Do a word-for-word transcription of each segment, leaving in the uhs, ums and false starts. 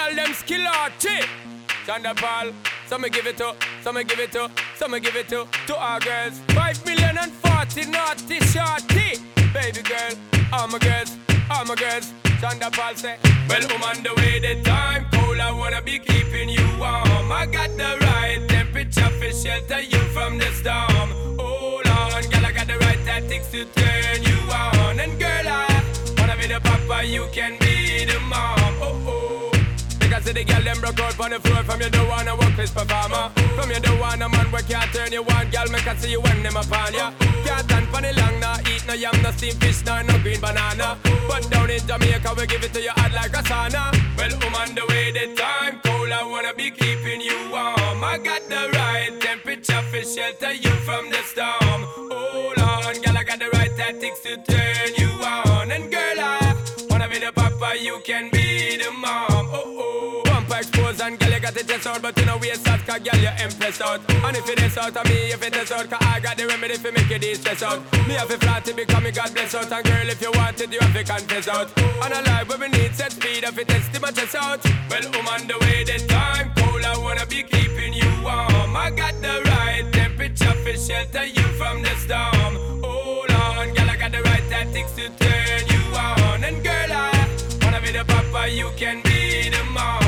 girl them skill arty. Chanda Paul, some me give it to, some me give it to, some me give it to, to our girls. Five million and forty naughty shorty. Baby girl, all my girls, all my girls. Chanda Paul say, well, I'm on the way, the time cold, I wanna be keeping you warm. I got the right temperature for shelter you from the storm. Hold on, girl, I got the right tactics to turn you on. And girl, I wanna be the papa, you can be the mom. Oh, oh. Because the girl them broke out on the floor. From you don't wanna work this performer. From you don't want a man where can't turn you on. Girl, make I see you when them upon ya. Can't stand for the long, nah eat no yam, no steamed fish, nah no green banana. But down in Jamaica we give it to you hot like a sauna. Well, I'm on the way, the time cold, I wanna be keeping you warm. I got the right temperature for shelter you from the storm. Hold on, girl, I got the right tactics to turn you on. And girl, I wanna be the papa, you can be the mom. Oh, oh. Expose and girl you got the chest out, but you know we a sad cause girl you impress out. And if it is out of me, if it is out, cause I got the remedy for make you de-stress out. Me have a flat to become me God bless out. And girl if you want it, you have to confess out. And a life where we need set speed, if it is to my chest out. Well, I'm on the way, the time cold, I wanna be keeping you warm. I got the right temperature for shelter you from the storm. Hold on, girl, I got the right tactics to turn you on. And girl, I wanna be the papa, you can be the mom.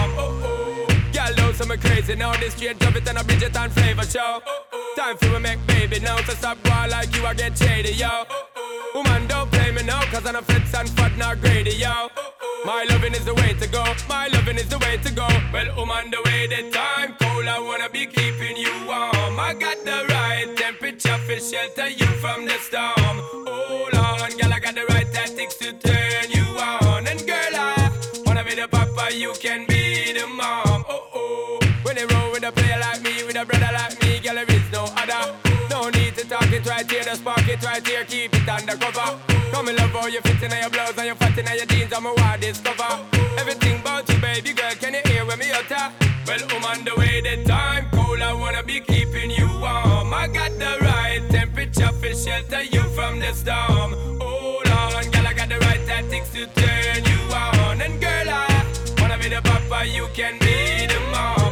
So me crazy now, this straight drop it and a Bridget and flavor show. Time for me make baby now, so stop going like you, I get shady, yo. Woman, don't play me now, cause I'm a fits and fat, not greedy, yo. My loving is the way to go, my loving is the way to go. Well, I'm on the way, the time cold, I wanna be keeping you warm. I got the right temperature for shelter you from the storm. Hold on, girl, I got the right tactics to turn you on. And girl, I wanna be the papa, you can be the mom. Oh, oh. When they roll with a player like me, with a brother like me, girl, there is no other. No need to talk it right here, the spark it right here, keep it undercover. Come in love how you fit in your blouse and you fat in your jeans, I'm a wild discover. Everything about you, baby girl, can you hear when me utter? Well, I'm on the way, the time cold, I wanna be keeping you warm. I got the right temperature for shelter you from the storm. Hold on, girl, I got the right tactics to turn you on. And girl, I wanna be the papa, you can be the mom.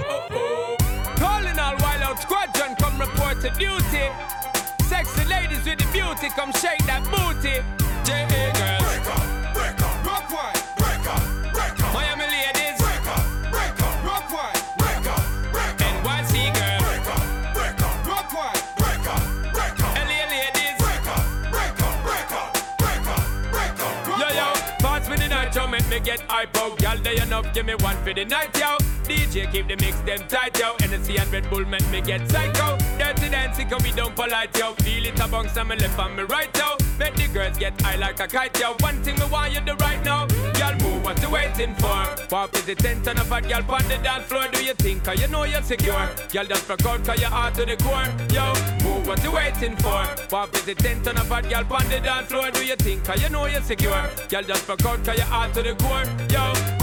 Squadron come report to duty. Sexy ladies with the beauty, come shake that booty. J A girls, break up, break up, rock wine, break up, break up. Miami ladies, break up, break up, rock wine, break up, break up. N Y C girls, break up, break up, rock wine, break up, break up. L A ladies, break up, break up, break up, break up, break up. Yo yo, pass me the night, yo, make me get hype out. Y'all day enough, give me one for the night, yo. D J keep the mix them tight, yo. Hennessy and Red Bull make me get psycho. Dirty dancing cause we don't polite, yo. Feel it amongst on me left and me right, yo. Make the girls get high like a kite, yo. One thing me want you do right now. Y'all move, what you waiting for? Pop is the tent and a fat girl on the dance floor. Do you think cause you know you're secure? Y'all just rock out cause you're hard to the core. Yo, move, what you waiting for? Pop is the tent and a fat girl on the dance floor. Do you think cause you know you're secure? Y'all just rock out cause you're hard to the core. Yo,